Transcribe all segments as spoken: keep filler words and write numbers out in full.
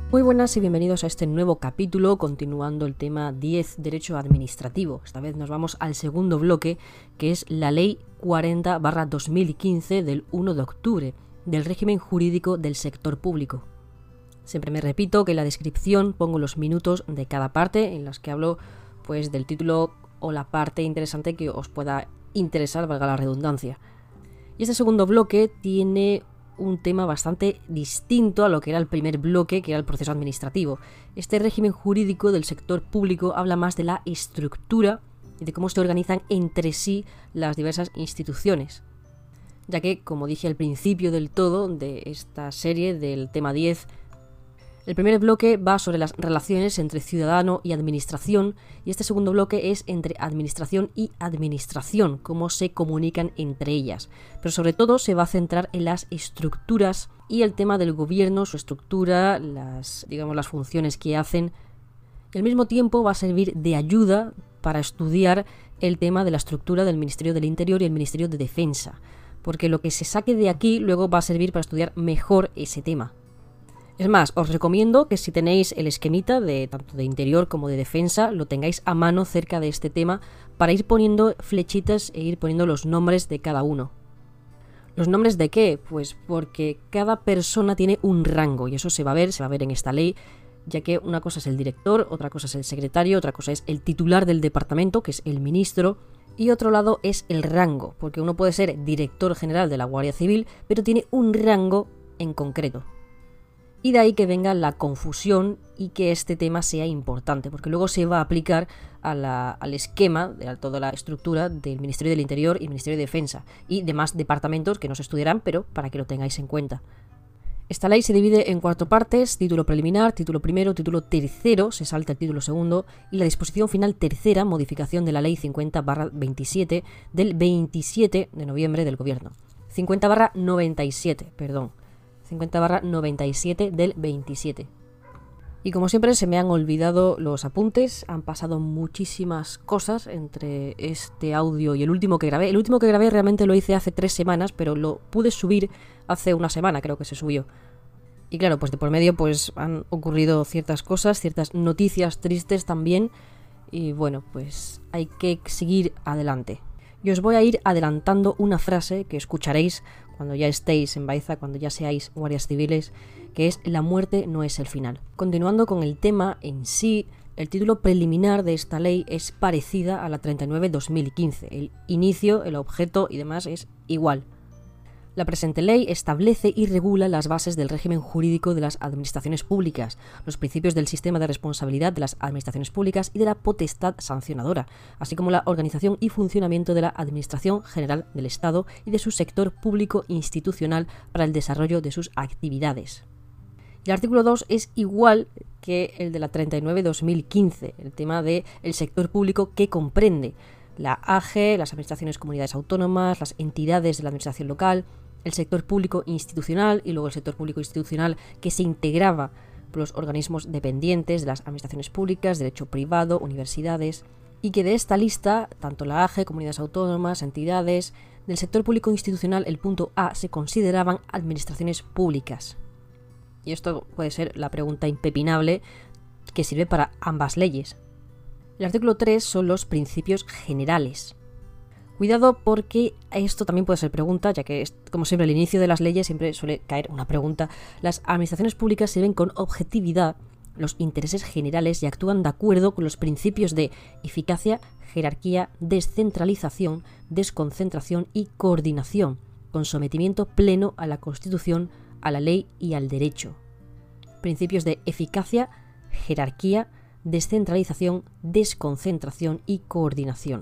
Muy buenas y bienvenidos a este nuevo capítulo, continuando el tema diez, Derecho Administrativo. Esta vez nos vamos al segundo bloque, que es la Ley cuarenta barra dos mil quince del uno de octubre, del régimen jurídico del sector público. Siempre me repito que en la descripción pongo los minutos de cada parte en las que hablo pues del título o la parte interesante que os pueda interesar, valga la redundancia. Y este segundo bloque tiene un tema bastante distinto a lo que era el primer bloque, que era el proceso administrativo. Este régimen jurídico del sector público habla más de la estructura y de cómo se organizan entre sí las diversas instituciones. Ya que, como dije al principio del todo de esta serie del tema diez, el primer bloque va sobre las relaciones entre ciudadano y administración, y este segundo bloque es entre administración y administración, cómo se comunican entre ellas. Pero sobre todo se va a centrar en las estructuras y el tema del gobierno, su estructura, las, digamos, las funciones que hacen. Y al mismo tiempo va a servir de ayuda para estudiar el tema de la estructura del Ministerio del Interior y el Ministerio de Defensa, porque lo que se saque de aquí luego va a servir para estudiar mejor ese tema. Es más, os recomiendo que si tenéis el esquemita de tanto de interior como de defensa, lo tengáis a mano cerca de este tema para ir poniendo flechitas e ir poniendo los nombres de cada uno. ¿Los nombres de qué? Pues porque cada persona tiene un rango y eso se va a ver, se va a ver en esta ley, ya que una cosa es el director, otra cosa es el secretario, otra cosa es el titular del departamento, que es el ministro, y otro lado es el rango, porque uno puede ser director general de la Guardia Civil, pero tiene un rango en concreto. Y de ahí que venga la confusión y que este tema sea importante, porque luego se va a aplicar a la, al esquema de toda la estructura del Ministerio del Interior y Ministerio de Defensa y demás departamentos que no se estudiarán, pero para que lo tengáis en cuenta. Esta ley se divide en cuatro partes: título preliminar, título primero, título tercero, se salta el título segundo, y la disposición final tercera, modificación de la ley cincuenta barra veintisiete del veintisiete de noviembre del Gobierno. cincuenta barra noventa y siete, perdón. cincuenta barra noventa y siete del veintisiete. Y como siempre se me han olvidado los apuntes, han pasado muchísimas cosas entre este audio y el último que grabé. El último que grabé realmente lo hice hace tres semanas, pero lo pude subir hace una semana, creo que se subió. Y claro, pues de por medio pues han ocurrido ciertas cosas, ciertas noticias tristes también, y bueno, pues hay que seguir adelante. Y os voy a ir adelantando una frase que escucharéis cuando ya estéis en Baeza, cuando ya seáis guardias civiles, que es: la muerte no es el final. Continuando con el tema en sí, el título preliminar de esta ley es parecida a la treinta y nueve barra dos mil quince. El inicio, el objeto y demás es igual. La presente ley establece y regula las bases del régimen jurídico de las administraciones públicas, los principios del sistema de responsabilidad de las administraciones públicas y de la potestad sancionadora, así como la organización y funcionamiento de la Administración General del Estado y de su sector público institucional para el desarrollo de sus actividades. El artículo dos es igual que el de la treinta y nueve barra dos mil quince, el tema del sector público que comprende la A G E, las administraciones comunidades autónomas, las entidades de la administración local, el sector público institucional y luego el sector público institucional que se integraba por los organismos dependientes de las administraciones públicas, derecho privado, universidades, y que de esta lista, tanto la A G E, comunidades autónomas, entidades, del sector público institucional, el punto A, se consideraban administraciones públicas. Y esto puede ser la pregunta impepinable que sirve para ambas leyes. El artículo tres son los principios generales. Cuidado porque esto también puede ser pregunta, ya que, como siempre, al inicio de las leyes siempre suele caer una pregunta. Las administraciones públicas sirven con objetividad los intereses generales y actúan de acuerdo con los principios de eficacia, jerarquía, descentralización, desconcentración y coordinación, con sometimiento pleno a la Constitución, a la ley y al derecho. Principios de eficacia, jerarquía, descentralización, desconcentración y coordinación.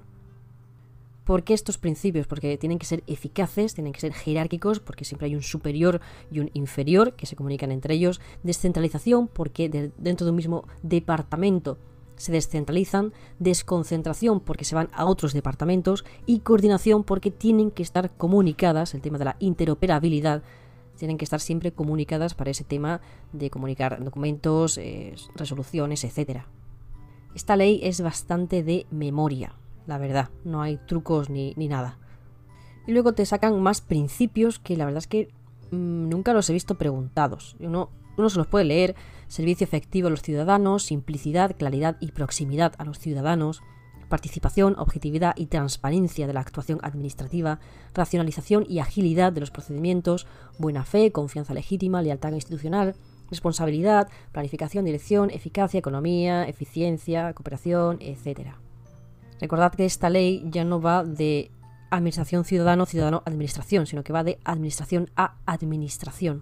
¿Por qué estos principios? Porque tienen que ser eficaces, tienen que ser jerárquicos, porque siempre hay un superior y un inferior que se comunican entre ellos. Descentralización, porque de, dentro de un mismo departamento se descentralizan. Desconcentración, porque se van a otros departamentos. Y coordinación, porque tienen que estar comunicadas, el tema de la interoperabilidad, tienen que estar siempre comunicadas para ese tema de comunicar documentos, eh, resoluciones, etcétera. Esta ley es bastante de memoria, la verdad, no hay trucos ni, ni nada. Y luego te sacan más principios que la verdad es que mmm, nunca los he visto preguntados. Uno uno se los puede leer: servicio efectivo a los ciudadanos, simplicidad, claridad y proximidad a los ciudadanos, participación, objetividad y transparencia de la actuación administrativa, racionalización y agilidad de los procedimientos, buena fe, confianza legítima, lealtad institucional, responsabilidad, planificación, dirección, eficacia, economía, eficiencia, cooperación, etcétera. Recordad que esta ley ya no va de administración ciudadano, ciudadano administración, sino que va de administración a administración.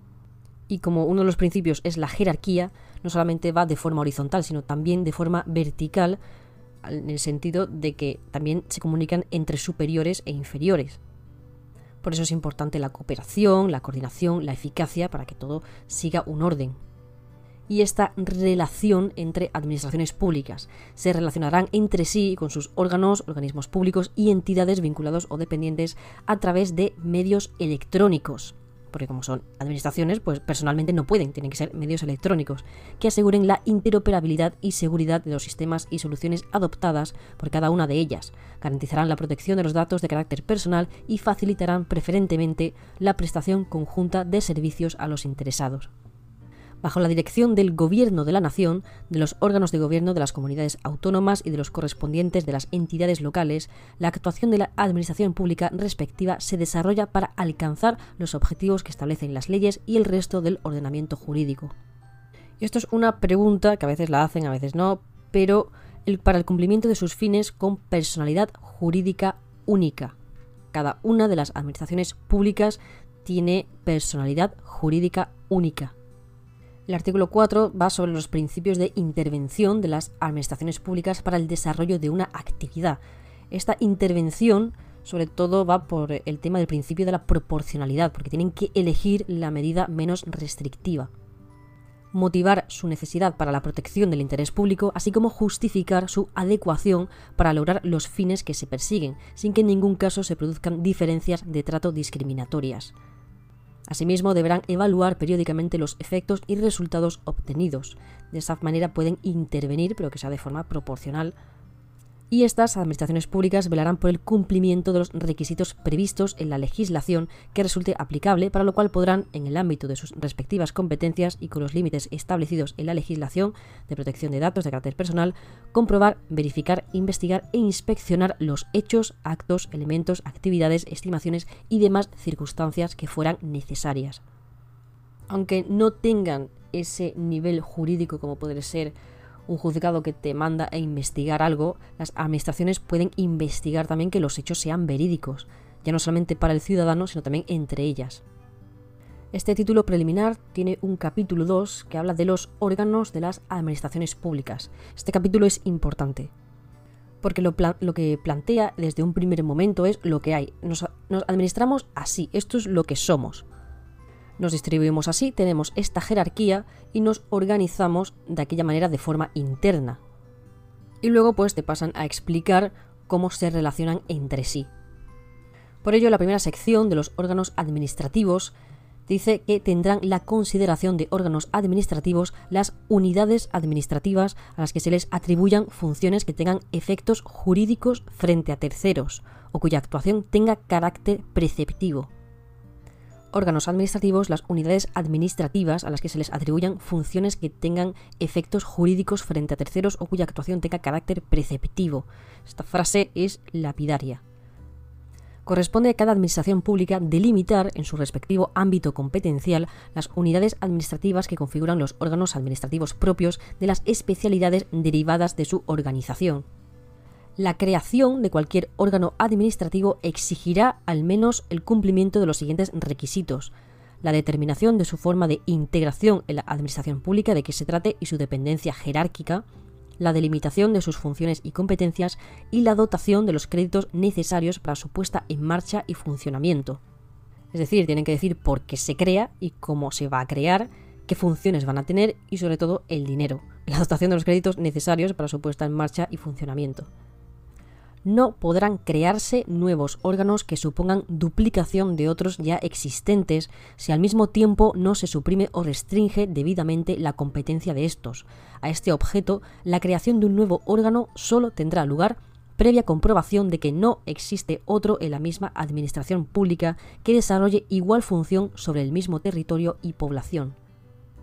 Y como uno de los principios es la jerarquía, no solamente va de forma horizontal, sino también de forma vertical, en el sentido de que también se comunican entre superiores e inferiores. Por eso es importante la cooperación, la coordinación, la eficacia, para que todo siga un orden. Y esta relación entre administraciones públicas se relacionarán entre sí con sus órganos, organismos públicos y entidades vinculados o dependientes a través de medios electrónicos. Porque como son administraciones, pues personalmente no pueden, tienen que ser medios electrónicos, que aseguren la interoperabilidad y seguridad de los sistemas y soluciones adoptadas por cada una de ellas, garantizarán la protección de los datos de carácter personal y facilitarán preferentemente la prestación conjunta de servicios a los interesados. Bajo la dirección del Gobierno de la Nación, de los órganos de gobierno de las comunidades autónomas y de los correspondientes de las entidades locales, la actuación de la administración pública respectiva se desarrolla para alcanzar los objetivos que establecen las leyes y el resto del ordenamiento jurídico. Y esto es una pregunta que a veces la hacen, a veces no, pero el, para el cumplimiento de sus fines con personalidad jurídica única. Cada una de las administraciones públicas tiene personalidad jurídica única. El artículo cuatro va sobre los principios de intervención de las administraciones públicas para el desarrollo de una actividad. Esta intervención, sobre todo, va por el tema del principio de la proporcionalidad, porque tienen que elegir la medida menos restrictiva. Motivar su necesidad para la protección del interés público, así como justificar su adecuación para lograr los fines que se persiguen, sin que en ningún caso se produzcan diferencias de trato discriminatorias. Asimismo, deberán evaluar periódicamente los efectos y resultados obtenidos. De esa manera pueden intervenir, pero que sea de forma proporcional. Y estas administraciones públicas velarán por el cumplimiento de los requisitos previstos en la legislación que resulte aplicable, para lo cual podrán, en el ámbito de sus respectivas competencias y con los límites establecidos en la legislación de protección de datos de carácter personal, comprobar, verificar, investigar e inspeccionar los hechos, actos, elementos, actividades, estimaciones y demás circunstancias que fueran necesarias. Aunque no tengan ese nivel jurídico como puede ser un juzgado que te manda a investigar algo, las administraciones pueden investigar también que los hechos sean verídicos, ya no solamente para el ciudadano, sino también entre ellas. Este título preliminar tiene un capítulo dos que habla de los órganos de las administraciones públicas. Este capítulo es importante, porque lo, plan- lo que plantea desde un primer momento es lo que hay. Nos, nos administramos así, esto es lo que somos. Nos distribuimos así, tenemos esta jerarquía y nos organizamos de aquella manera de forma interna. Y luego pues te pasan a explicar cómo se relacionan entre sí. Por ello, la primera sección de los órganos administrativos dice que tendrán la consideración de órganos administrativos las unidades administrativas a las que se les atribuyan funciones que tengan efectos jurídicos frente a terceros o cuya actuación tenga carácter preceptivo. Órganos administrativos, las unidades administrativas a las que se les atribuyan funciones que tengan efectos jurídicos frente a terceros o cuya actuación tenga carácter preceptivo. Esta frase es lapidaria. Corresponde a cada administración pública delimitar en su respectivo ámbito competencial las unidades administrativas que configuran los órganos administrativos propios de las especialidades derivadas de su organización. La creación de cualquier órgano administrativo exigirá al menos el cumplimiento de los siguientes requisitos: la determinación de su forma de integración en la administración pública de que se trate y su dependencia jerárquica, la delimitación de sus funciones y competencias y la dotación de los créditos necesarios para su puesta en marcha y funcionamiento. Es decir, tienen que decir por qué se crea y cómo se va a crear, qué funciones van a tener y sobre todo el dinero, la dotación de los créditos necesarios para su puesta en marcha y funcionamiento. No podrán crearse nuevos órganos que supongan duplicación de otros ya existentes si al mismo tiempo no se suprime o restringe debidamente la competencia de estos. A este objeto, la creación de un nuevo órgano solo tendrá lugar previa comprobación de que no existe otro en la misma administración pública que desarrolle igual función sobre el mismo territorio y población.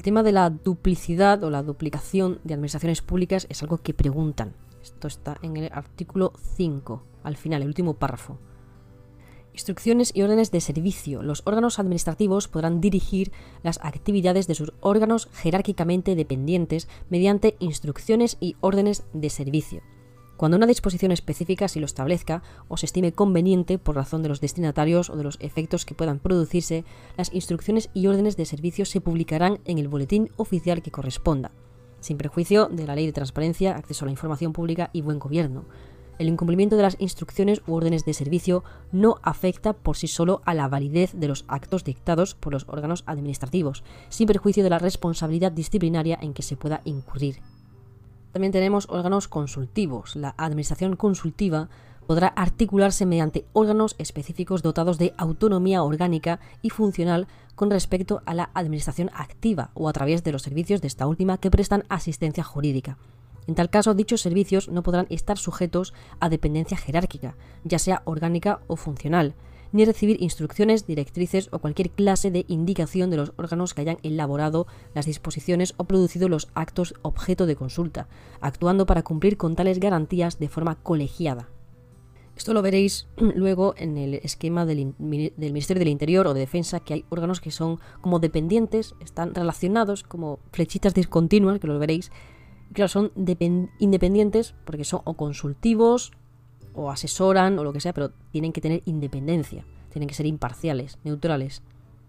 El tema de la duplicidad o la duplicación de administraciones públicas es algo que preguntan. Esto está en el artículo cinco, al final, el último párrafo. Instrucciones y órdenes de servicio. Los órganos administrativos podrán dirigir las actividades de sus órganos jerárquicamente dependientes mediante instrucciones y órdenes de servicio. Cuando una disposición específica así lo establezca o se estime conveniente por razón de los destinatarios o de los efectos que puedan producirse, las instrucciones y órdenes de servicio se publicarán en el boletín oficial que corresponda, sin perjuicio de la Ley de Transparencia, Acceso a la Información Pública y Buen Gobierno. El incumplimiento de las instrucciones u órdenes de servicio no afecta por sí solo a la validez de los actos dictados por los órganos administrativos, sin perjuicio de la responsabilidad disciplinaria en que se pueda incurrir. También tenemos órganos consultivos. La administración consultiva podrá articularse mediante órganos específicos dotados de autonomía orgánica y funcional con respecto a la administración activa o a través de los servicios de esta última que prestan asistencia jurídica. En tal caso, dichos servicios no podrán estar sujetos a dependencia jerárquica, ya sea orgánica o funcional, ni recibir instrucciones, directrices o cualquier clase de indicación de los órganos que hayan elaborado las disposiciones o producido los actos objeto de consulta, actuando para cumplir con tales garantías de forma colegiada. Esto lo veréis luego en el esquema del, del Ministerio del Interior o de Defensa, que hay órganos que son como dependientes, están relacionados como flechitas discontinuas, que los veréis. Claro, son independientes porque son o consultivos o asesoran o lo que sea, pero tienen que tener independencia, tienen que ser imparciales, neutrales.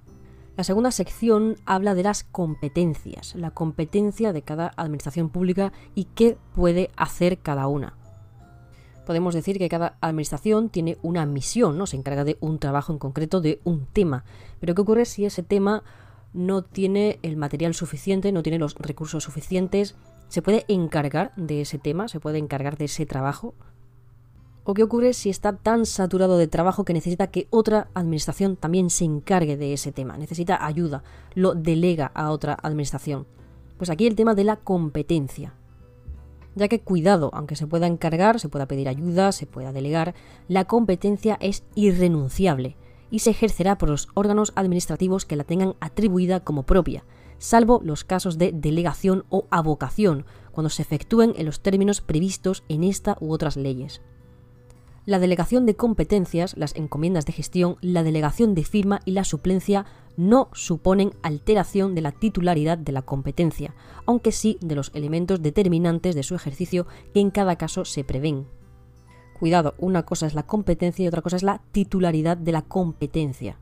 La segunda sección habla de las competencias, la competencia de cada administración pública y qué puede hacer cada una. Podemos decir que cada administración tiene una misión, ¿no? Se encarga de un trabajo en concreto, de un tema. Pero ¿qué ocurre si ese tema no tiene el material suficiente, no tiene los recursos suficientes? ¿Se puede encargar de ese tema? ¿Se puede encargar de ese trabajo? ¿O qué ocurre si está tan saturado de trabajo que necesita que otra administración también se encargue de ese tema? Necesita ayuda, lo delega a otra administración. Pues aquí el tema de la competencia. Ya que cuidado, aunque se pueda encargar, se pueda pedir ayuda, se pueda delegar, la competencia es irrenunciable y se ejercerá por los órganos administrativos que la tengan atribuida como propia, salvo los casos de delegación o avocación, cuando se efectúen en los términos previstos en esta u otras leyes. La delegación de competencias, las encomiendas de gestión, la delegación de firma y la suplencia no suponen alteración de la titularidad de la competencia, aunque sí de los elementos determinantes de su ejercicio que en cada caso se prevén. Cuidado, una cosa es la competencia y otra cosa es la titularidad de la competencia.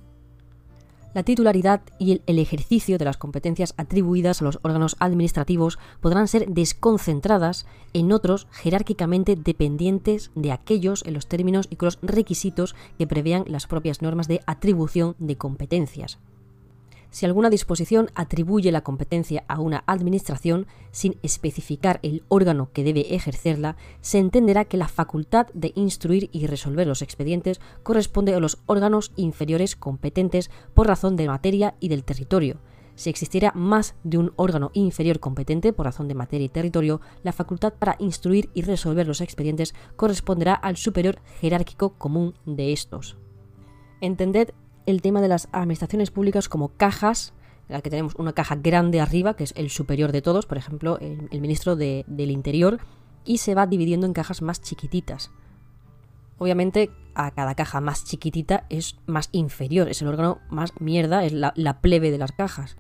La titularidad y el, el ejercicio de las competencias atribuidas a los órganos administrativos podrán ser desconcentradas en otros jerárquicamente dependientes de aquellos en los términos y con los requisitos que prevean las propias normas de atribución de competencias. Si alguna disposición atribuye la competencia a una administración sin especificar el órgano que debe ejercerla, se entenderá que la facultad de instruir y resolver los expedientes corresponde a los órganos inferiores competentes por razón de materia y del territorio. Si existiera más de un órgano inferior competente por razón de materia y territorio, la facultad para instruir y resolver los expedientes corresponderá al superior jerárquico común de estos. Entended el tema de las administraciones públicas como cajas, en la que tenemos una caja grande arriba, que es el superior de todos, por ejemplo, el, el ministro de, del Interior, y se va dividiendo en cajas más chiquititas. Obviamente, a cada caja más chiquitita es más inferior, es el órgano más mierda, es la, la plebe de las cajas.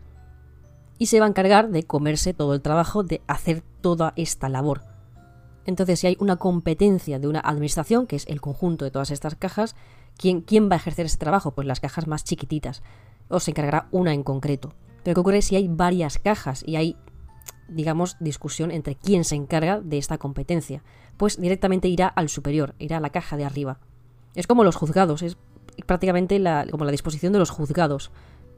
Y se va a encargar de comerse todo el trabajo, de hacer toda esta labor. Entonces, si hay una competencia de una administración, que es el conjunto de todas estas cajas, ¿quién, quién va a ejercer ese trabajo? Pues las cajas más chiquititas, o se encargará una en concreto. Pero ¿qué ocurre si hay varias cajas y hay, digamos, discusión entre quién se encarga de esta competencia? Pues directamente irá al superior, irá a la caja de arriba. Es como los juzgados, es prácticamente la, como la disposición de los juzgados.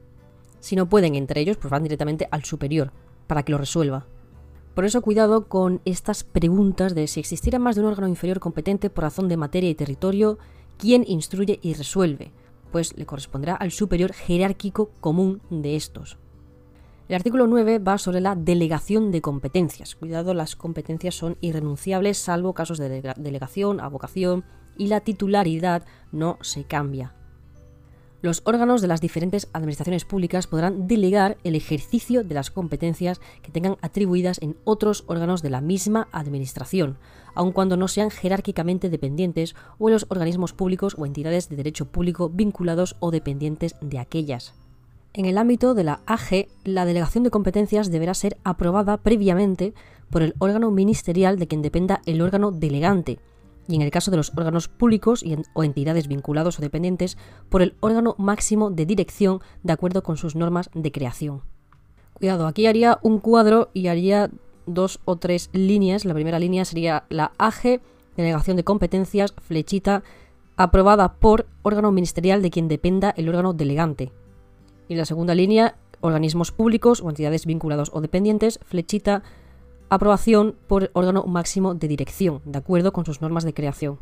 Si no pueden entre ellos, pues van directamente al superior para que lo resuelva. Por eso cuidado con estas preguntas de si existiera más de un órgano inferior competente por razón de materia y territorio, ¿quién instruye y resuelve? Pues le corresponderá al superior jerárquico común de estos. El artículo nueve va sobre la delegación de competencias. Cuidado, las competencias son irrenunciables salvo casos de delega- delegación, avocación y la titularidad no se cambia. Los órganos de las diferentes administraciones públicas podrán delegar el ejercicio de las competencias que tengan atribuidas en otros órganos de la misma administración, aun cuando no sean jerárquicamente dependientes o en los organismos públicos o entidades de derecho público vinculados o dependientes de aquellas. En el ámbito de la A G, la delegación de competencias deberá ser aprobada previamente por el órgano ministerial de quien dependa el órgano delegante, y en el caso de los órganos públicos y en, o entidades vinculados o dependientes, por el órgano máximo de dirección de acuerdo con sus normas de creación. Cuidado, aquí haría un cuadro y haría dos o tres líneas. La primera línea sería la A G, delegación de competencias, flechita, aprobada por órgano ministerial de quien dependa el órgano delegante. Y la segunda línea, organismos públicos o entidades vinculados o dependientes, flechita, aprobación por órgano máximo de dirección, de acuerdo con sus normas de creación.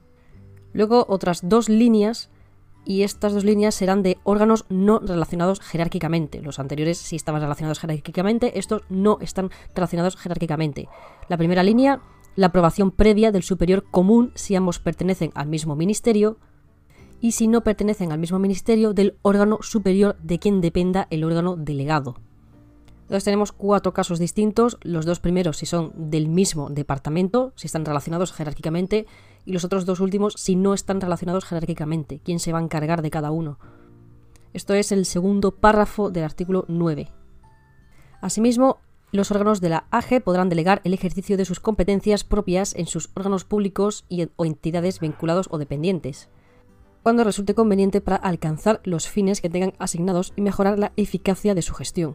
Luego otras dos líneas, y estas dos líneas serán de órganos no relacionados jerárquicamente. Los anteriores sí estaban relacionados jerárquicamente, estos no están relacionados jerárquicamente. La primera línea, la aprobación previa del superior común si ambos pertenecen al mismo ministerio, y si no pertenecen al mismo ministerio, del órgano superior de quien dependa el órgano delegado. Entonces tenemos cuatro casos distintos, los dos primeros si son del mismo departamento, si están relacionados jerárquicamente, y los otros dos últimos si no están relacionados jerárquicamente, quién se va a encargar de cada uno. Esto es el segundo párrafo del artículo nueve. Asimismo, los órganos de la A G podrán delegar el ejercicio de sus competencias propias en sus órganos públicos y, o entidades vinculados o dependientes, cuando resulte conveniente para alcanzar los fines que tengan asignados y mejorar la eficacia de su gestión.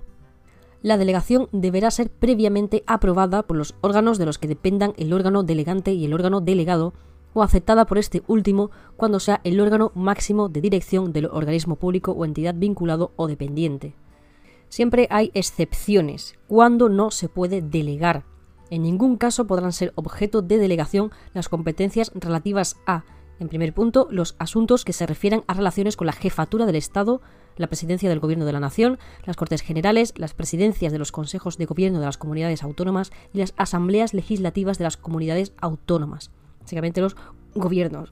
La delegación deberá ser previamente aprobada por los órganos de los que dependan el órgano delegante y el órgano delegado, o aceptada por este último cuando sea el órgano máximo de dirección del organismo público o entidad vinculado o dependiente. Siempre hay excepciones, cuando no se puede delegar. En ningún caso podrán ser objeto de delegación las competencias relativas a, en primer punto, los asuntos que se refieran a relaciones con la jefatura del Estado, la presidencia del Gobierno de la Nación, las Cortes Generales, las presidencias de los consejos de gobierno de las comunidades autónomas y las asambleas legislativas de las comunidades autónomas. Básicamente los gobiernos.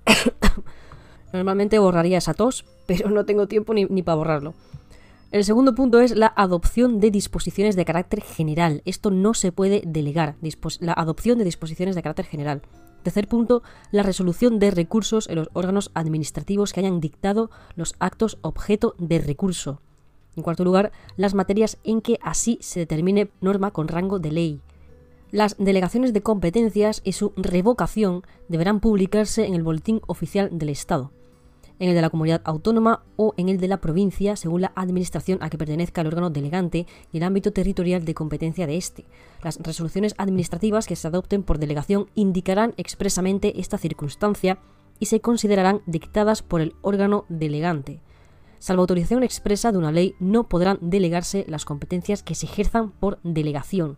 Normalmente borraría esa tos, pero no tengo tiempo ni, ni para borrarlo. El segundo punto es la adopción de disposiciones de carácter general. Esto no se puede delegar, la adopción de disposiciones de carácter general. Tercer punto, la resolución de recursos en los órganos administrativos que hayan dictado los actos objeto de recurso. En cuarto lugar, las materias en que así se determine norma con rango de ley. Las delegaciones de competencias y su revocación deberán publicarse en el Boletín Oficial del Estado, en el de la comunidad autónoma o en el de la provincia, según la administración a que pertenezca el órgano delegante y el ámbito territorial de competencia de éste. Las resoluciones administrativas que se adopten por delegación indicarán expresamente esta circunstancia y se considerarán dictadas por el órgano delegante. Salvo autorización expresa de una ley, no podrán delegarse las competencias que se ejerzan por delegación.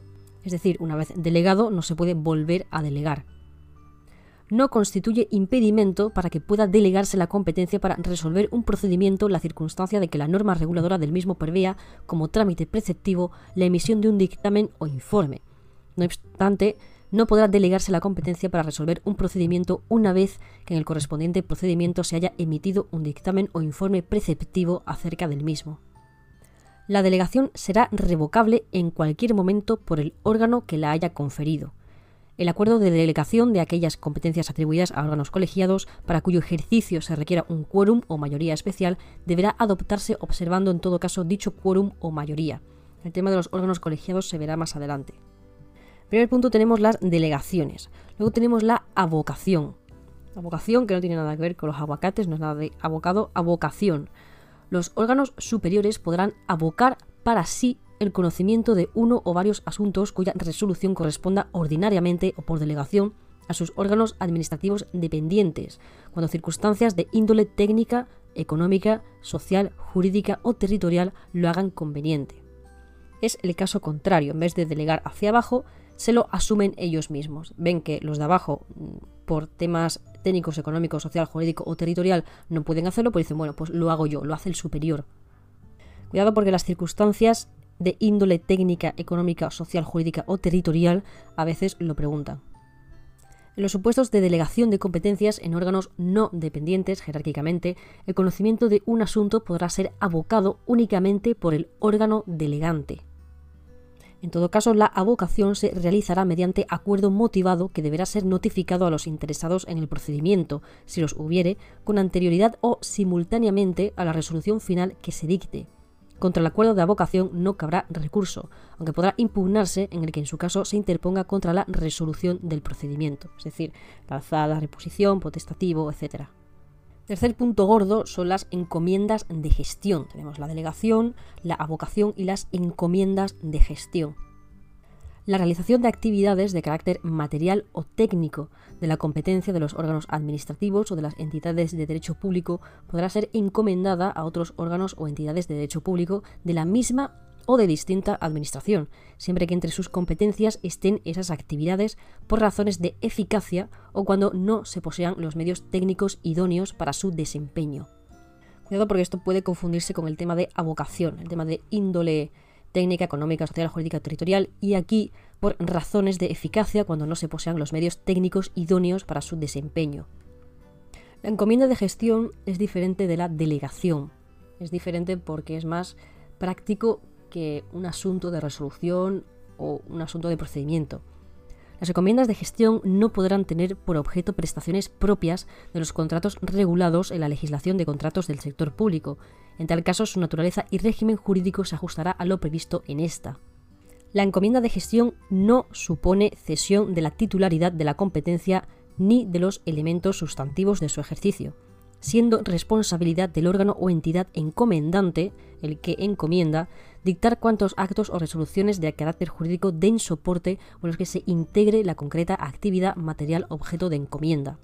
Es decir, una vez delegado no se puede volver a delegar. No constituye impedimento para que pueda delegarse la competencia para resolver un procedimiento la circunstancia de que la norma reguladora del mismo prevea como trámite preceptivo la emisión de un dictamen o informe. No obstante, no podrá delegarse la competencia para resolver un procedimiento una vez que en el correspondiente procedimiento se haya emitido un dictamen o informe preceptivo acerca del mismo. La delegación será revocable en cualquier momento por el órgano que la haya conferido. El acuerdo de delegación de aquellas competencias atribuidas a órganos colegiados para cuyo ejercicio se requiera un quórum o mayoría especial deberá adoptarse observando en todo caso dicho quórum o mayoría. El tema de los órganos colegiados se verá más adelante. En primer punto tenemos las delegaciones. Luego tenemos la avocación. Avocación que no tiene nada que ver con los aguacates, no es nada de abocado, avocación. Los órganos superiores podrán avocar para sí el conocimiento de uno o varios asuntos cuya resolución corresponda ordinariamente o por delegación a sus órganos administrativos dependientes, cuando circunstancias de índole técnica, económica, social, jurídica o territorial lo hagan conveniente. Es el caso contrario, en vez de delegar hacia abajo, se lo asumen ellos mismos. Ven que los de abajo, por temas técnicos, económicos, social, jurídico o territorial, no pueden hacerlo, pues dicen, bueno, pues lo hago yo, lo hace el superior. Cuidado porque las circunstancias de índole técnica, económica, social, jurídica o territorial a veces lo preguntan. En los supuestos de delegación de competencias en órganos no dependientes jerárquicamente, el conocimiento de un asunto podrá ser abocado únicamente por el órgano delegante. En todo caso, la avocación se realizará mediante acuerdo motivado que deberá ser notificado a los interesados en el procedimiento, si los hubiere, con anterioridad o simultáneamente a la resolución final que se dicte. Contra el acuerdo de avocación no cabrá recurso, aunque podrá impugnarse en el que en su caso se interponga contra la resolución del procedimiento, es decir, la alzada, reposición, potestativo, etcétera. Tercer punto gordo son las encomiendas de gestión. Tenemos la delegación, la avocación y las encomiendas de gestión. La realización de actividades de carácter material o técnico de la competencia de los órganos administrativos o de las entidades de derecho público podrá ser encomendada a otros órganos o entidades de derecho público de la misma o de distinta administración, siempre que entre sus competencias estén esas actividades por razones de eficacia o cuando no se posean los medios técnicos idóneos para su desempeño. Cuidado porque esto puede confundirse con el tema de avocación, el tema de índole técnica, económica, social, jurídica, territorial, y aquí por razones de eficacia cuando no se posean los medios técnicos idóneos para su desempeño. La encomienda de gestión es diferente de la delegación. Es diferente porque es más práctico que un asunto de resolución o un asunto de procedimiento. Las encomiendas de gestión no podrán tener por objeto prestaciones propias de los contratos regulados en la legislación de contratos del sector público. En tal caso, su naturaleza y régimen jurídico se ajustará a lo previsto en esta. La encomienda de gestión no supone cesión de la titularidad de la competencia ni de los elementos sustantivos de su ejercicio, siendo responsabilidad del órgano o entidad encomendante, el que encomienda, dictar cuantos actos o resoluciones de carácter jurídico den soporte o en los que se integre la concreta actividad material objeto de encomienda.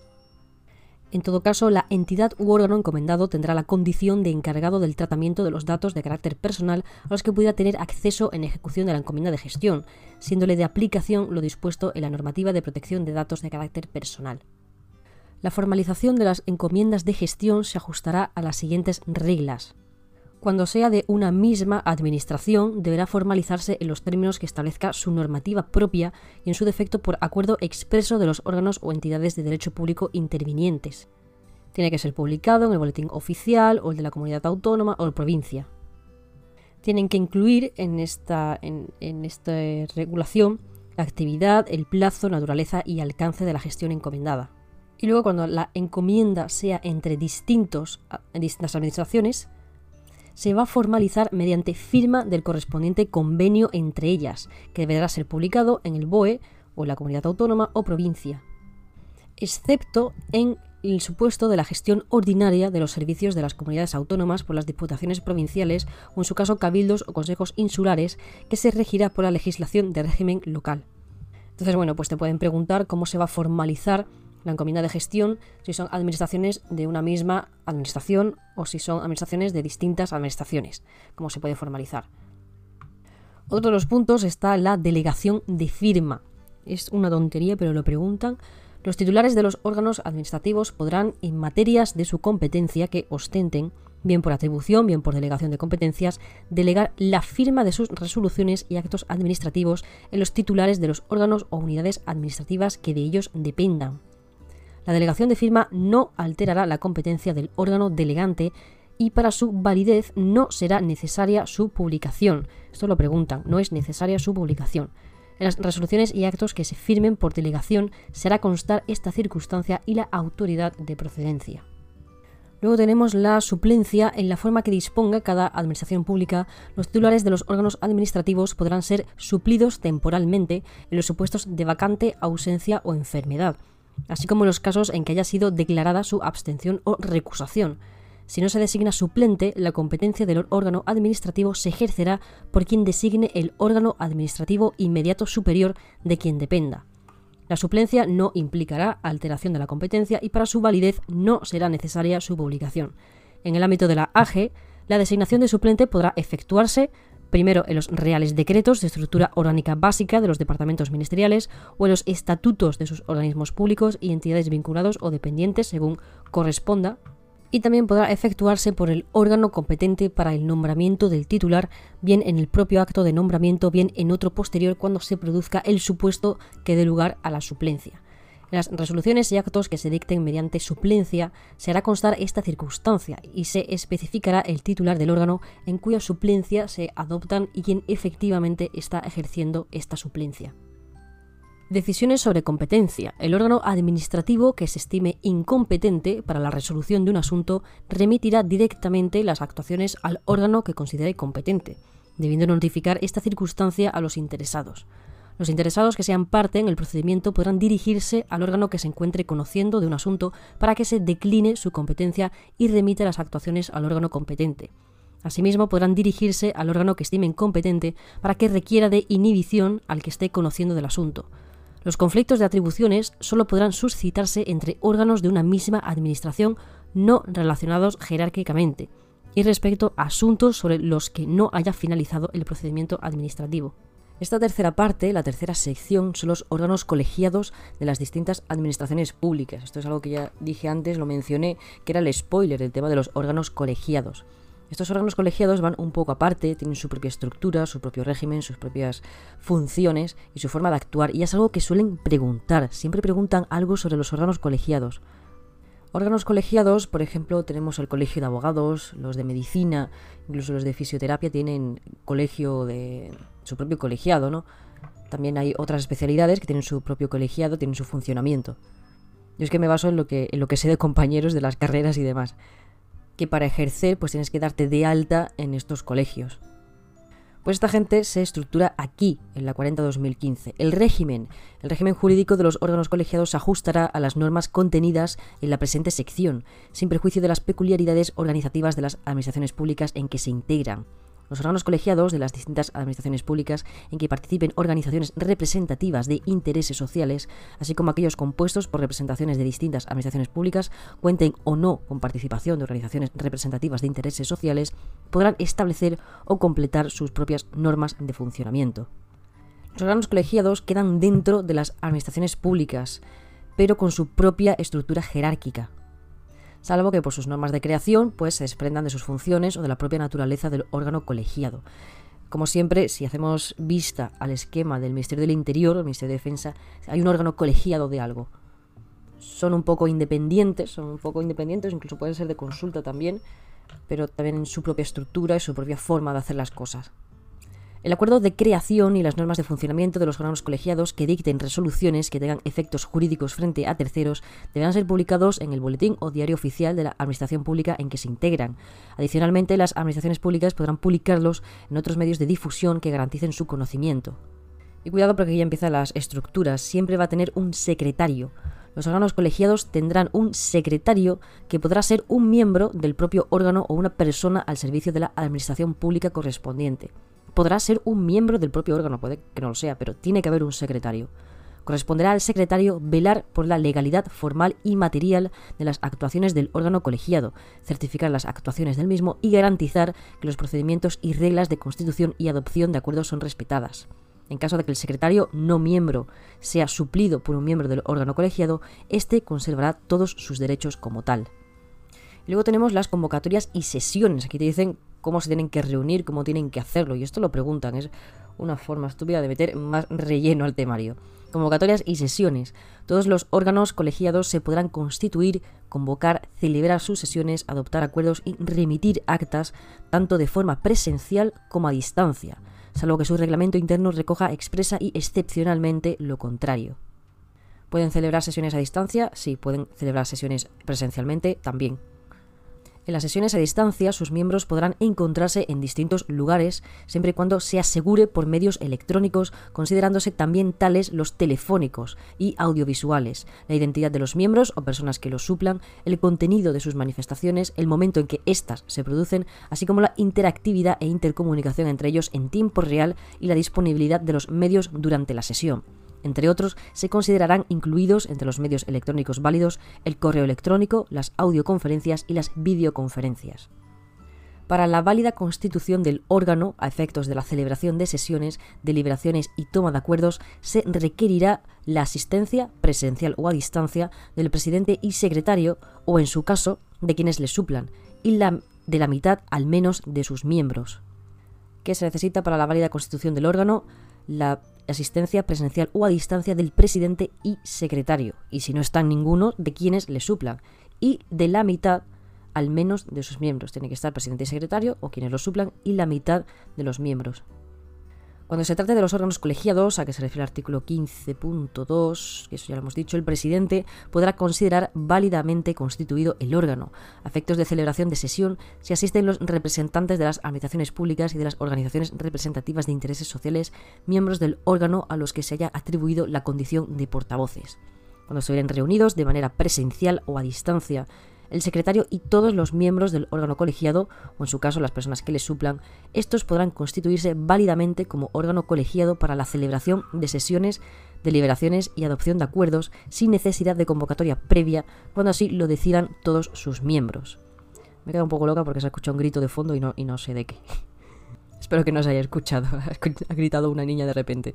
En todo caso, la entidad u órgano encomendado tendrá la condición de encargado del tratamiento de los datos de carácter personal a los que pudiera tener acceso en ejecución de la encomienda de gestión, siéndole de aplicación lo dispuesto en la normativa de protección de datos de carácter personal. La formalización de las encomiendas de gestión se ajustará a las siguientes reglas. Cuando sea de una misma administración, deberá formalizarse en los términos que establezca su normativa propia y en su defecto por acuerdo expreso de los órganos o entidades de derecho público intervinientes. Tiene que ser publicado en el boletín oficial o el de la comunidad autónoma o la provincia. Tienen que incluir en esta, en, en esta regulación la actividad, el plazo, naturaleza y alcance de la gestión encomendada. Y luego, cuando la encomienda sea entre distintos, distintas administraciones, se va a formalizar mediante firma del correspondiente convenio entre ellas, que deberá ser publicado en el B O E o en la comunidad autónoma o provincia, excepto en el supuesto de la gestión ordinaria de los servicios de las comunidades autónomas por las diputaciones provinciales o en su caso cabildos o consejos insulares, que se regirá por la legislación de régimen local. Entonces, bueno, pues te pueden preguntar cómo se va a formalizar la encomienda de gestión, si son administraciones de una misma administración o si son administraciones de distintas administraciones, cómo se puede formalizar. Otro de los puntos está la delegación de firma. Es una tontería, pero lo preguntan. Los titulares de los órganos administrativos podrán, en materias de su competencia que ostenten, bien por atribución, bien por delegación de competencias, delegar la firma de sus resoluciones y actos administrativos en los titulares de los órganos o unidades administrativas que de ellos dependan. La delegación de firma no alterará la competencia del órgano delegante y para su validez no será necesaria su publicación. Esto lo preguntan, no es necesaria su publicación. En las resoluciones y actos que se firmen por delegación se hará constar esta circunstancia y la autoridad de procedencia. Luego tenemos la suplencia. En la forma que disponga cada administración pública, los titulares de los órganos administrativos podrán ser suplidos temporalmente en los supuestos de vacante, ausencia o enfermedad, así como en los casos en que haya sido declarada su abstención o recusación. Si no se designa suplente, la competencia del órgano administrativo se ejercerá por quien designe el órgano administrativo inmediato superior de quien dependa. La suplencia no implicará alteración de la competencia y para su validez no será necesaria su publicación. En el ámbito de la A G, la designación de suplente podrá efectuarse primero en los reales decretos de estructura orgánica básica de los departamentos ministeriales o en los estatutos de sus organismos públicos y entidades vinculados o dependientes según corresponda, y también podrá efectuarse por el órgano competente para el nombramiento del titular, bien en el propio acto de nombramiento, bien en otro posterior cuando se produzca el supuesto que dé lugar a la suplencia. En las resoluciones y actos que se dicten mediante suplencia se hará constar esta circunstancia y se especificará el titular del órgano en cuya suplencia se adoptan y quien efectivamente está ejerciendo esta suplencia. Decisiones sobre competencia. El órgano administrativo que se estime incompetente para la resolución de un asunto remitirá directamente las actuaciones al órgano que considere competente, debiendo notificar esta circunstancia a los interesados. Los interesados que sean parte en el procedimiento podrán dirigirse al órgano que se encuentre conociendo de un asunto para que se decline su competencia y remita las actuaciones al órgano competente. Asimismo, podrán dirigirse al órgano que estimen competente para que requiera de inhibición al que esté conociendo del asunto. Los conflictos de atribuciones solo podrán suscitarse entre órganos de una misma administración no relacionados jerárquicamente y respecto a asuntos sobre los que no haya finalizado el procedimiento administrativo. Esta tercera parte, la tercera sección, son los órganos colegiados de las distintas administraciones públicas. Esto es algo que ya dije antes, lo mencioné, que era el spoiler del tema de los órganos colegiados. Estos órganos colegiados van un poco aparte, tienen su propia estructura, su propio régimen, sus propias funciones y su forma de actuar, y es algo que suelen preguntar, siempre preguntan algo sobre los órganos colegiados. Órganos colegiados, por ejemplo, tenemos el colegio de abogados, los de medicina, incluso los de fisioterapia tienen colegio de su propio colegiado, ¿no? También hay otras especialidades que tienen su propio colegiado, tienen su funcionamiento. Yo es que me baso en lo que, en lo que sé de compañeros de las carreras y demás, que para ejercer pues tienes que darte de alta en estos colegios. Pues esta gente se estructura aquí, en la cuarenta barra dos mil quince. El régimen. El régimen jurídico de los órganos colegiados se ajustará a las normas contenidas en la presente sección, sin perjuicio de las peculiaridades organizativas de las administraciones públicas en que se integran. Los órganos colegiados de las distintas administraciones públicas en que participen organizaciones representativas de intereses sociales, así como aquellos compuestos por representaciones de distintas administraciones públicas, cuenten o no con participación de organizaciones representativas de intereses sociales, podrán establecer o completar sus propias normas de funcionamiento. Los órganos colegiados quedan dentro de las administraciones públicas, pero con su propia estructura jerárquica, salvo que por sus normas de creación pues se desprendan de sus funciones o de la propia naturaleza del órgano colegiado. Como siempre, si hacemos vista al esquema del Ministerio del Interior o el Ministerio de Defensa, hay un órgano colegiado de algo. Son un poco independientes, son un poco independientes, incluso pueden ser de consulta también, pero también en su propia estructura y su propia forma de hacer las cosas. El acuerdo de creación y las normas de funcionamiento de los órganos colegiados que dicten resoluciones que tengan efectos jurídicos frente a terceros deberán ser publicados en el boletín o diario oficial de la administración pública en que se integran. Adicionalmente, las administraciones públicas podrán publicarlos en otros medios de difusión que garanticen su conocimiento. Y cuidado porque aquí ya empiezan las estructuras. Siempre va a tener un secretario. Los órganos colegiados tendrán un secretario que podrá ser un miembro del propio órgano o una persona al servicio de la administración pública correspondiente. Podrá ser un miembro del propio órgano, puede que no lo sea, pero tiene que haber un secretario. Corresponderá al secretario velar por la legalidad formal y material de las actuaciones del órgano colegiado, certificar las actuaciones del mismo y garantizar que los procedimientos y reglas de constitución y adopción de acuerdos son respetadas. En caso de que el secretario no miembro sea suplido por un miembro del órgano colegiado, éste conservará todos sus derechos como tal. Y luego tenemos las convocatorias y sesiones. Aquí te dicen cómo se tienen que reunir, cómo tienen que hacerlo, y esto lo preguntan, es una forma estúpida de meter más relleno al temario. Convocatorias y sesiones. Todos los órganos colegiados se podrán constituir, convocar, celebrar sus sesiones, adoptar acuerdos y remitir actas, tanto de forma presencial como a distancia, salvo que su reglamento interno recoja expresa y excepcionalmente lo contrario. ¿Pueden celebrar sesiones a distancia? Sí. ¿Pueden celebrar sesiones presencialmente? También. En las sesiones a distancia, sus miembros podrán encontrarse en distintos lugares, siempre y cuando se asegure por medios electrónicos, considerándose también tales los telefónicos y audiovisuales, la identidad de los miembros o personas que los suplan, el contenido de sus manifestaciones, el momento en que éstas se producen, así como la interactividad e intercomunicación entre ellos en tiempo real y la disponibilidad de los medios durante la sesión. Entre otros, se considerarán incluidos entre los medios electrónicos válidos el correo electrónico, las audioconferencias y las videoconferencias. Para la válida constitución del órgano, a efectos de la celebración de sesiones, deliberaciones y toma de acuerdos, se requerirá la asistencia, presencial o a distancia, del presidente y secretario, o en su caso, de quienes le suplan, y la, de la mitad al menos de sus miembros. ¿Qué se necesita para la válida constitución del órgano? la asistencia presencial o a distancia del presidente y secretario, y si no están ninguno, de quienes le suplan, y de la mitad al menos de sus miembros. Tiene que estar presidente y secretario o quienes lo suplan y la mitad de los miembros. Cuando se trate de los órganos colegiados, a que se refiere el artículo quince punto dos, que eso ya lo hemos dicho, el presidente podrá considerar válidamente constituido el órgano, a efectos de celebración de sesión, si asisten los representantes de las administraciones públicas y de las organizaciones representativas de intereses sociales, miembros del órgano a los que se haya atribuido la condición de portavoces. Cuando estuvieran reunidos de manera presencial o a distancia, el secretario y todos los miembros del órgano colegiado, o en su caso las personas que le suplan, estos podrán constituirse válidamente como órgano colegiado para la celebración de sesiones, deliberaciones y adopción de acuerdos sin necesidad de convocatoria previa, cuando así lo decidan todos sus miembros. Me he quedado un poco loca porque se ha escuchado un grito de fondo y no, y no sé de qué. Espero que no se haya escuchado, ha gritado una niña de repente.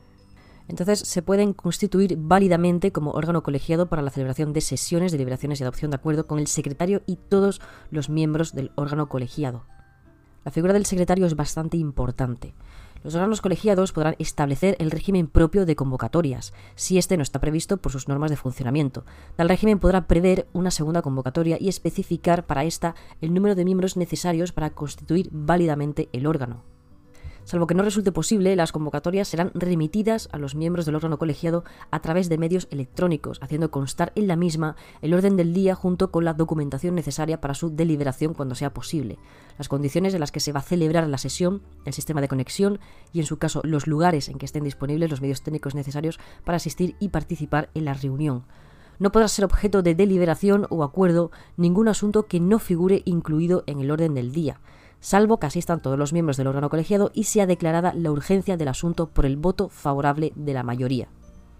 Entonces se pueden constituir válidamente como órgano colegiado para la celebración de sesiones, deliberaciones y adopción de acuerdo con el secretario y todos los miembros del órgano colegiado. La figura del secretario es bastante importante. Los órganos colegiados podrán establecer el régimen propio de convocatorias, si este no está previsto por sus normas de funcionamiento. Tal régimen podrá prever una segunda convocatoria y especificar para esta el número de miembros necesarios para constituir válidamente el órgano. Salvo que no resulte posible, las convocatorias serán remitidas a los miembros del órgano colegiado a través de medios electrónicos, haciendo constar en la misma el orden del día junto con la documentación necesaria para su deliberación cuando sea posible, las condiciones en las que se va a celebrar la sesión, el sistema de conexión y, en su caso, los lugares en que estén disponibles los medios técnicos necesarios para asistir y participar en la reunión. No podrá ser objeto de deliberación o acuerdo ningún asunto que no figure incluido en el orden del día, salvo que asistan todos los miembros del órgano colegiado y sea declarada la urgencia del asunto por el voto favorable de la mayoría.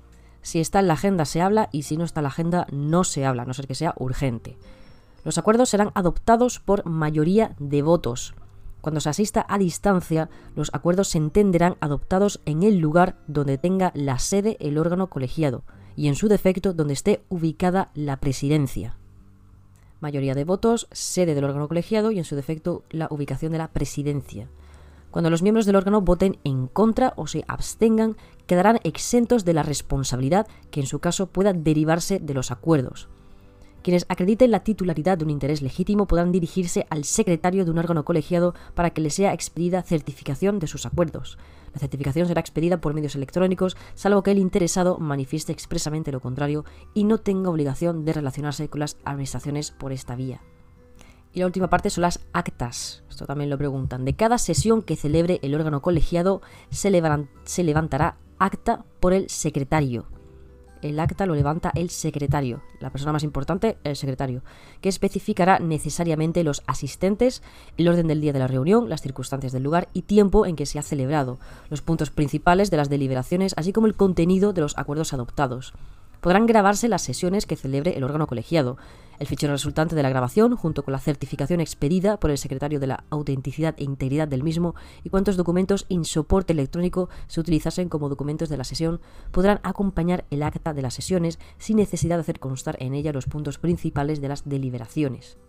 Si está en la agenda se habla y si no está en la agenda no se habla, a no ser que sea urgente. Los acuerdos serán adoptados por mayoría de votos. Cuando se asista a distancia, los acuerdos se entenderán adoptados en el lugar donde tenga la sede el órgano colegiado y, en su defecto, donde esté ubicada la presidencia. Mayoría de votos, sede del órgano colegiado y, en su defecto, la ubicación de la presidencia. Cuando los miembros del órgano voten en contra o se abstengan, quedarán exentos de la responsabilidad que, en su caso, pueda derivarse de los acuerdos. Quienes acrediten la titularidad de un interés legítimo podrán dirigirse al secretario de un órgano colegiado para que le sea expedida certificación de sus acuerdos. La certificación será expedida por medios electrónicos, salvo que el interesado manifieste expresamente lo contrario y no tenga obligación de relacionarse con las administraciones por esta vía. Y la última parte son las actas. Esto también lo preguntan. De cada sesión que celebre el órgano colegiado se, levan- se levantará acta por el secretario. El acta lo levanta el secretario, la persona más importante, el secretario, que especificará necesariamente los asistentes, el orden del día de la reunión, las circunstancias del lugar y tiempo en que se ha celebrado, los puntos principales de las deliberaciones, así como el contenido de los acuerdos adoptados. Podrán grabarse las sesiones que celebre el órgano colegiado, el fichero resultante de la grabación, junto con la certificación expedida por el secretario de la autenticidad e integridad del mismo, y cuantos documentos en soporte electrónico se utilizasen como documentos de la sesión, podrán acompañar el acta de las sesiones sin necesidad de hacer constar en ella los puntos principales de las deliberaciones.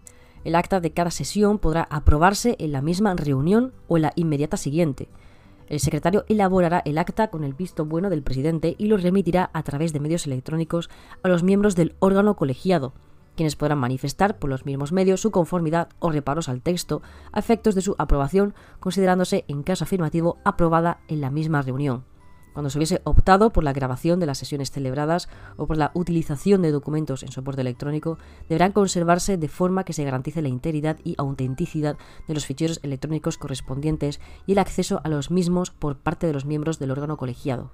El acta de cada sesión podrá aprobarse en la misma reunión o en la inmediata siguiente. El secretario elaborará el acta con el visto bueno del presidente y lo remitirá a través de medios electrónicos a los miembros del órgano colegiado, quienes podrán manifestar por los mismos medios su conformidad o reparos al texto a efectos de su aprobación, considerándose, en caso afirmativo, aprobada en la misma reunión. Cuando se hubiese optado por la grabación de las sesiones celebradas o por la utilización de documentos en soporte electrónico, deberán conservarse de forma que se garantice la integridad y autenticidad de los ficheros electrónicos correspondientes y el acceso a los mismos por parte de los miembros del órgano colegiado.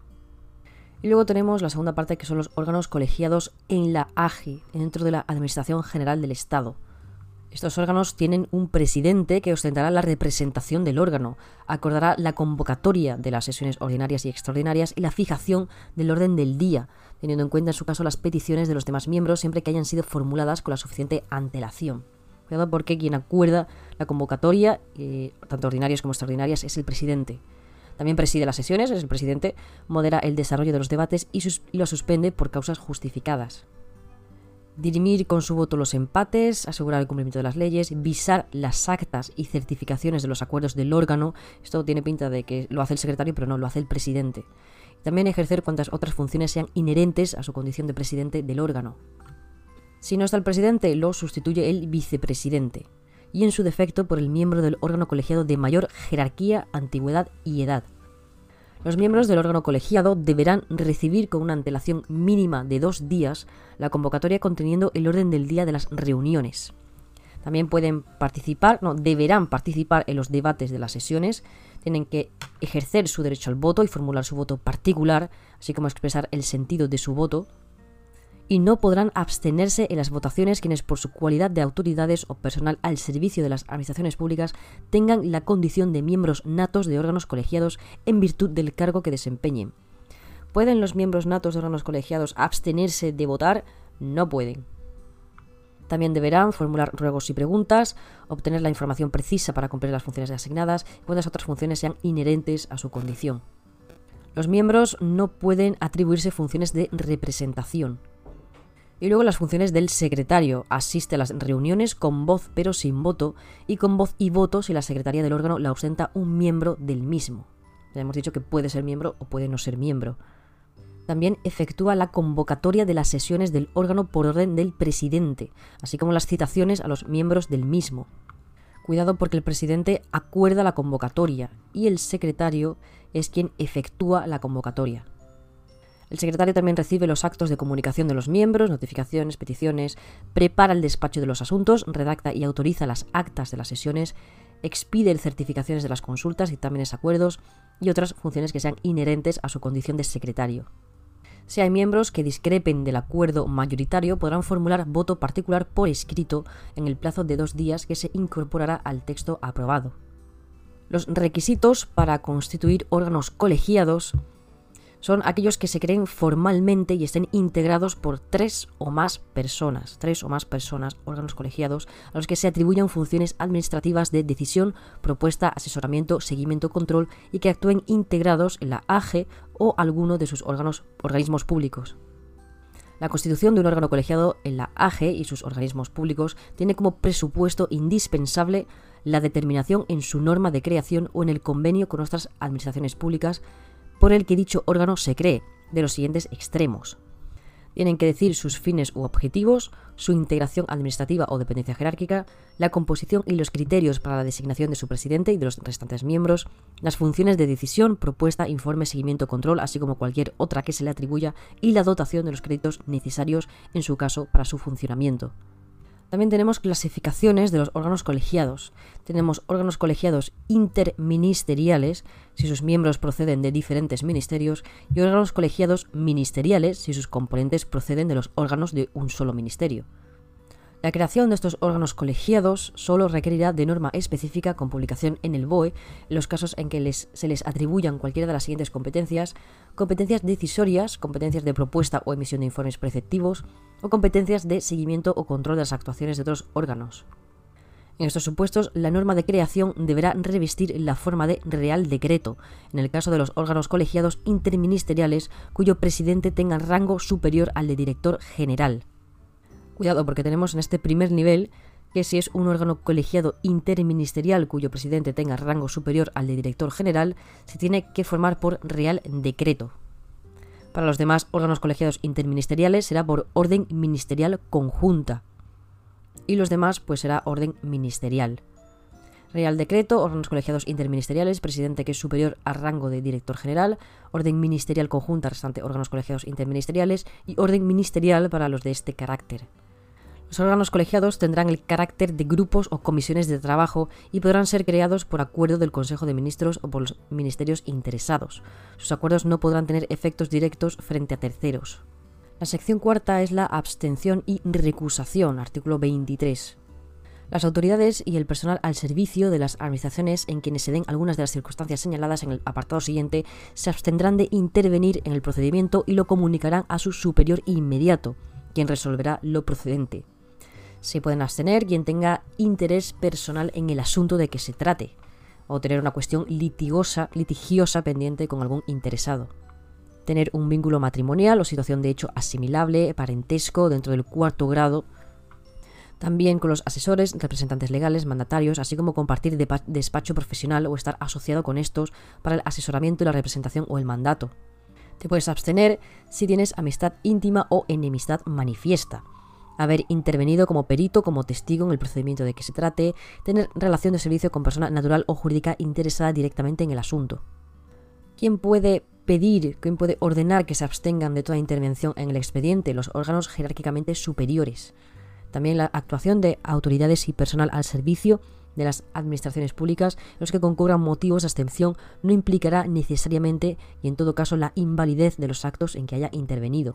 Y luego tenemos la segunda parte, que son los órganos colegiados en la A G I, dentro de la Administración General del Estado. Estos órganos tienen un presidente que ostentará la representación del órgano, acordará la convocatoria de las sesiones ordinarias y extraordinarias y la fijación del orden del día, teniendo en cuenta en su caso las peticiones de los demás miembros siempre que hayan sido formuladas con la suficiente antelación. Cuidado porque quien acuerda la convocatoria, eh, tanto ordinarias como extraordinarias, es el presidente. También preside las sesiones, es el presidente, modera el desarrollo de los debates y, sus- y los suspende por causas justificadas. Dirimir con su voto los empates, asegurar el cumplimiento de las leyes, visar las actas y certificaciones de los acuerdos del órgano. Esto tiene pinta de que lo hace el secretario, pero no, lo hace el presidente. También ejercer cuantas otras funciones sean inherentes a su condición de presidente del órgano. Si no está el presidente, lo sustituye el vicepresidente, y en su defecto por el miembro del órgano colegiado de mayor jerarquía, antigüedad y edad. Los miembros del órgano colegiado deberán recibir con una antelación mínima de dos días la convocatoria conteniendo el orden del día de las reuniones. También pueden participar, no, deberán participar en los debates de las sesiones, tienen que ejercer su derecho al voto y formular su voto particular, así como expresar el sentido de su voto, y no podrán abstenerse en las votaciones quienes por su cualidad de autoridades o personal al servicio de las administraciones públicas tengan la condición de miembros natos de órganos colegiados en virtud del cargo que desempeñen. ¿Pueden los miembros natos de órganos colegiados abstenerse de votar? No pueden. También deberán formular ruegos y preguntas, obtener la información precisa para cumplir las funciones asignadas y cuantas otras funciones sean inherentes a su condición. Los miembros no pueden atribuirse funciones de representación. Y luego las funciones del secretario. Asiste a las reuniones con voz pero sin voto, y con voz y voto si la secretaría del órgano la ausenta un miembro del mismo. Ya hemos dicho que puede ser miembro o puede no ser miembro. También efectúa la convocatoria de las sesiones del órgano por orden del presidente, así como las citaciones a los miembros del mismo. Cuidado porque el presidente acuerda la convocatoria y el secretario es quien efectúa la convocatoria. El secretario también recibe los actos de comunicación de los miembros, notificaciones, peticiones, prepara el despacho de los asuntos, redacta y autoriza las actas de las sesiones, expide certificaciones de las consultas, dictámenes, acuerdos y otras funciones que sean inherentes a su condición de secretario. Si hay miembros que discrepen del acuerdo mayoritario, podrán formular voto particular por escrito en el plazo de dos días que se incorporará al texto aprobado. Los requisitos para constituir órganos colegiados son aquellos que se creen formalmente y estén integrados por tres o más personas, tres o más personas, órganos colegiados, a los que se atribuyan funciones administrativas de decisión, propuesta, asesoramiento, seguimiento, control y que actúen integrados en la A G o alguno de sus órganos, organismos públicos. La constitución de un órgano colegiado en la A G y sus organismos públicos tiene como presupuesto indispensable la determinación en su norma de creación o en el convenio con otras administraciones públicas por el que dicho órgano se cree, de los siguientes extremos. Tienen que decir sus fines u objetivos, su integración administrativa o dependencia jerárquica, la composición y los criterios para la designación de su presidente y de los restantes miembros, las funciones de decisión, propuesta, informe, seguimiento, control, así como cualquier otra que se le atribuya, y la dotación de los créditos necesarios en su caso para su funcionamiento. También tenemos clasificaciones de los órganos colegiados. Tenemos órganos colegiados interministeriales, si sus miembros proceden de diferentes ministerios, y órganos colegiados ministeriales, si sus componentes proceden de los órganos de un solo ministerio. La creación de estos órganos colegiados solo requerirá de norma específica con publicación en el B O E en los casos en que les, se les atribuyan cualquiera de las siguientes competencias: competencias decisorias, competencias de propuesta o emisión de informes preceptivos, o competencias de seguimiento o control de las actuaciones de otros órganos. En estos supuestos, la norma de creación deberá revestir la forma de Real Decreto, en el caso de los órganos colegiados interministeriales cuyo presidente tenga rango superior al de director general. Cuidado, porque tenemos en este primer nivel que si es un órgano colegiado interministerial cuyo presidente tenga rango superior al de director general, se tiene que formar por Real Decreto. Para los demás órganos colegiados interministeriales será por orden ministerial conjunta. Y los demás pues será orden ministerial. Real Decreto, órganos colegiados interministeriales, presidente que es superior al rango de director general, orden ministerial conjunta, restante órganos colegiados interministeriales, y orden ministerial para los de este carácter. Los órganos colegiados tendrán el carácter de grupos o comisiones de trabajo y podrán ser creados por acuerdo del Consejo de Ministros o por los ministerios interesados. Sus acuerdos no podrán tener efectos directos frente a terceros. La sección cuarta es la abstención y recusación, artículo veintitrés. Las autoridades y el personal al servicio de las administraciones en quienes se den algunas de las circunstancias señaladas en el apartado siguiente se abstendrán de intervenir en el procedimiento y lo comunicarán a su superior inmediato, quien resolverá lo procedente. Se pueden abstener quien tenga interés personal en el asunto de que se trate, o tener una cuestión litigiosa, litigiosa pendiente con algún interesado. tener un vínculo matrimonial o situación de hecho asimilable, parentesco dentro del cuarto grado, también con los asesores, representantes legales, mandatarios, así como compartir despacho profesional o estar asociado con estos para el asesoramiento y la representación o el mandato. Te puedes abstener si tienes amistad íntima o enemistad manifiesta. Haber intervenido como perito, como testigo en el procedimiento de que se trate, tener relación de servicio con persona natural o jurídica interesada directamente en el asunto. ¿Quién puede pedir, quién puede ordenar que se abstengan de toda intervención en el expediente? Los órganos jerárquicamente superiores. También la actuación de autoridades y personal al servicio de las administraciones públicas en los que concurran motivos de abstención no implicará necesariamente y en todo caso la invalidez de los actos en que haya intervenido.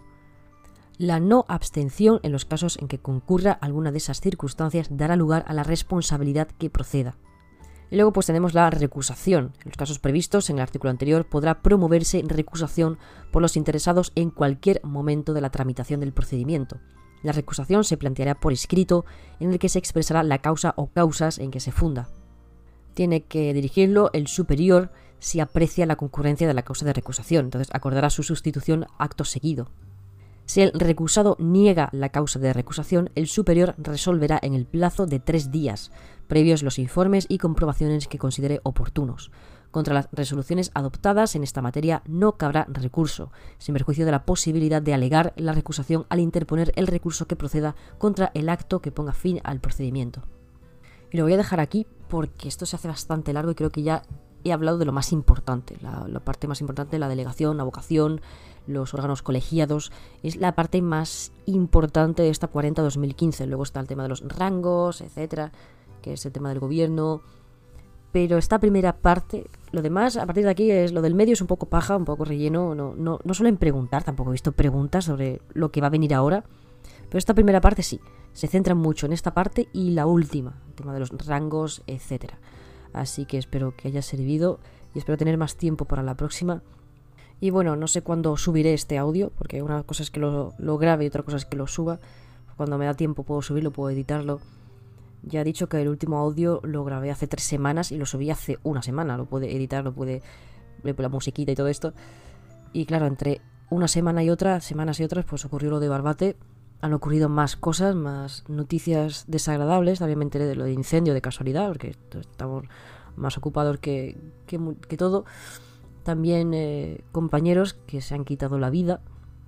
La no abstención en los casos en que concurra alguna de esas circunstancias dará lugar a la responsabilidad que proceda. Y luego pues tenemos la recusación. En los casos previstos en el artículo anterior podrá promoverse recusación por los interesados en cualquier momento de la tramitación del procedimiento. La recusación se planteará por escrito en el que se expresará la causa o causas en que se funda. Tiene que dirigirlo el superior si aprecia la concurrencia de la causa de recusación, entonces acordará su sustitución acto seguido. Si el recusado niega la causa de recusación, el superior resolverá en el plazo de tres días, previos los informes y comprobaciones que considere oportunos. Contra las resoluciones adoptadas en esta materia no cabrá recurso, sin perjuicio de la posibilidad de alegar la recusación al interponer el recurso que proceda contra el acto que ponga fin al procedimiento. Y lo voy a dejar aquí porque esto se hace bastante largo y creo que ya he hablado de lo más importante. La, la parte más importante, la delegación, la vocación, los órganos colegiados, es la parte más importante de esta cuarenta dos mil quince. Luego está el tema de los rangos, etcétera, que es el tema del gobierno. Pero esta primera parte, lo demás, a partir de aquí, es lo del medio es un poco paja, un poco relleno. No, no, no suelen preguntar, tampoco he visto preguntas sobre lo que va a venir ahora. Pero esta primera parte sí, se centra mucho en esta parte y la última, el tema de los rangos, etcétera. Así que espero que haya servido y espero tener más tiempo para la próxima. Y bueno, no sé cuándo subiré este audio, porque una cosa es que lo, lo grabe y otra cosa es que lo suba. Cuando me da tiempo puedo subirlo, puedo editarlo. Ya he dicho que el último audio lo grabé hace tres semanas y lo subí hace una semana. Lo pude editar, lo pude ver la musiquita y todo esto. Y claro, entre una semana y otra, semanas y otras, pues ocurrió lo de Barbate. Han ocurrido más cosas, más noticias desagradables. También me enteré de lo de incendio de casualidad, porque estamos más ocupados que, que, que todo. También eh, compañeros que se han quitado la vida.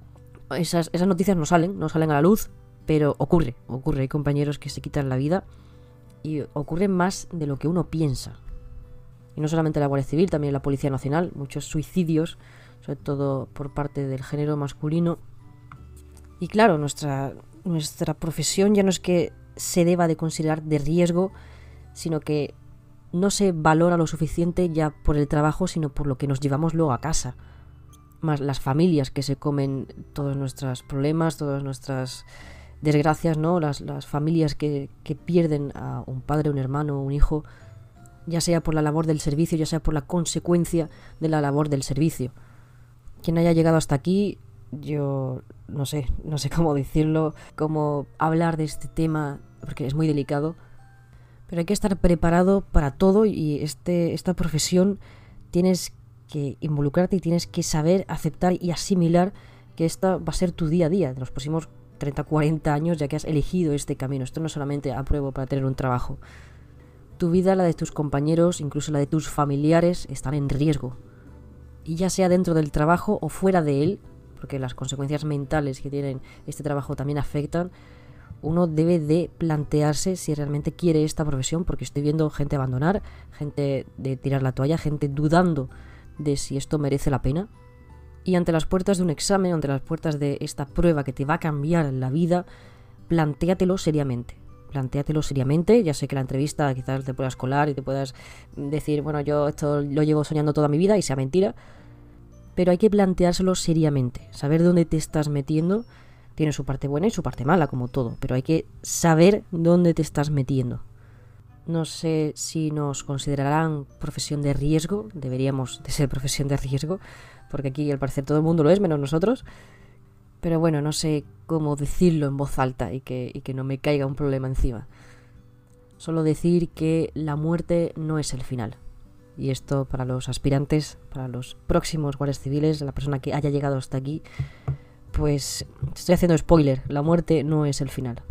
Esas, esas noticias no salen, no salen a la luz, pero ocurre, ocurre. Hay compañeros que se quitan la vida y ocurre más de lo que uno piensa. Y no solamente la Guardia Civil, también la Policía Nacional. Muchos suicidios, sobre todo por parte del género masculino. Y claro, nuestra, nuestra profesión ya no es que se deba de considerar de riesgo, sino que no se valora lo suficiente ya por el trabajo, sino por lo que nos llevamos luego a casa. Más las familias que se comen todos nuestros problemas, todas nuestras desgracias, ¿no? Las, las familias que, que pierden a un padre, un hermano, un hijo, ya sea por la labor del servicio, ya sea por la consecuencia de la labor del servicio. Quien haya llegado hasta aquí, yo no sé, no sé cómo decirlo, cómo hablar de este tema, porque es muy delicado. Pero hay que estar preparado para todo y este, esta profesión tienes que involucrarte y tienes que saber aceptar y asimilar que esta va a ser tu día a día de los próximos treinta, cuarenta años, ya que has elegido este camino. Esto no solamente apruebo para tener un trabajo. Tu vida, la de tus compañeros, incluso la de tus familiares, están en riesgo. Y ya sea dentro del trabajo o fuera de él, porque las consecuencias mentales que tienen este trabajo también afectan, uno debe de plantearse si realmente quiere esta profesión, porque estoy viendo gente abandonar, gente de tirar la toalla, gente dudando de si esto merece la pena. Y ante las puertas de un examen, ante las puertas de esta prueba que te va a cambiar la vida, plantéatelo seriamente. Plantéatelo seriamente. Ya sé que la entrevista quizás te puedas colar y te puedas decir, bueno, yo esto lo llevo soñando toda mi vida y sea mentira. Pero hay que planteárselo seriamente, saber dónde te estás metiendo. Tiene su parte buena y su parte mala, como todo, pero hay que saber dónde te estás metiendo. No sé si nos considerarán profesión de riesgo, deberíamos de ser profesión de riesgo, porque aquí al parecer todo el mundo lo es, menos nosotros. Pero bueno, no sé cómo decirlo en voz alta y que, y que no me caiga un problema encima. Solo decir que la muerte no es el final. y esto para los aspirantes, para los próximos guardias civiles, la persona que haya llegado hasta aquí, pues estoy haciendo spoiler, la muerte no es el final.